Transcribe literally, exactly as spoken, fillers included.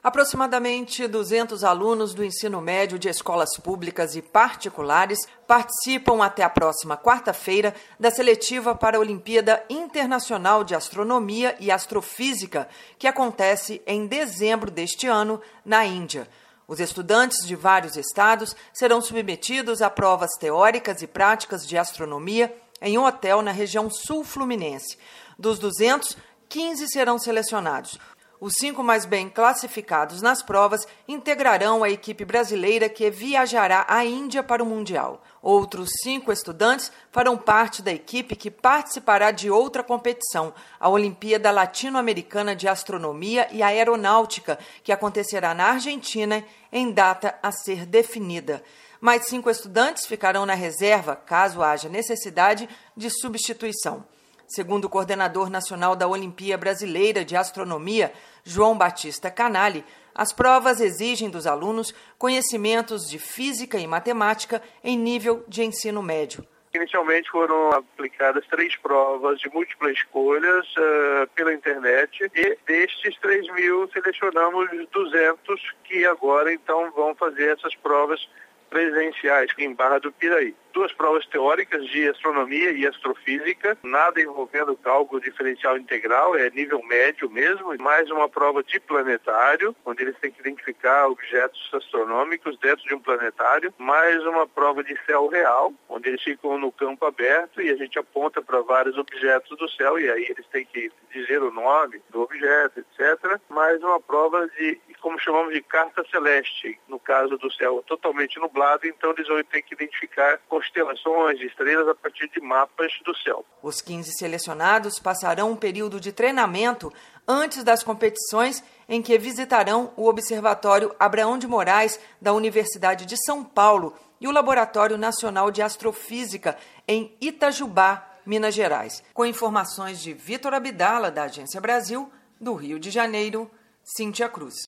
Aproximadamente duzentos alunos do ensino médio de escolas públicas e particulares participam até a próxima quarta-feira da seletiva para a Olimpíada Internacional de Astronomia e Astrofísica, que acontece em dezembro deste ano na Índia. Os estudantes de vários estados serão submetidos a provas teóricas e práticas de astronomia em um hotel na região sul fluminense. Dos duzentos, quinze serão selecionados. Os cinco mais bem classificados nas provas integrarão a equipe brasileira que viajará à Índia para o Mundial. Outros cinco estudantes farão parte da equipe que participará de outra competição, a Olimpíada Latino-Americana de Astronomia e Aeronáutica, que acontecerá na Argentina em data a ser definida. Mais cinco estudantes ficarão na reserva, caso haja necessidade de substituição. Segundo o coordenador nacional da Olimpíada Brasileira de Astronomia, João Batista Canali, as provas exigem dos alunos conhecimentos de física e matemática em nível de ensino médio. Inicialmente foram aplicadas três provas de múltiplas escolhas uh, pela internet e destes três mil selecionamos duzentos que agora então vão fazer essas provas presenciais em Barra do Piraí. Duas provas teóricas de astronomia e astrofísica, nada envolvendo cálculo diferencial integral, é nível médio mesmo, mais uma prova de planetário, onde eles têm que identificar objetos astronômicos dentro de um planetário, mais uma prova de céu real, onde eles ficam no campo aberto e a gente aponta para vários objetos do céu e aí eles têm que dizer o nome do objeto, etcétera. Mais uma prova de, como chamamos de carta celeste, no caso do céu totalmente nublado, então eles vão ter que identificar constelações de estrelas a partir de mapas do céu. Os quinze selecionados passarão um período de treinamento antes das competições em que visitarão o Observatório Abraão de Moraes da Universidade de São Paulo e o Laboratório Nacional de Astrofísica em Itajubá, Minas Gerais. Com informações de Vitor Abdala, da Agência Brasil, do Rio de Janeiro, Cíntia Cruz.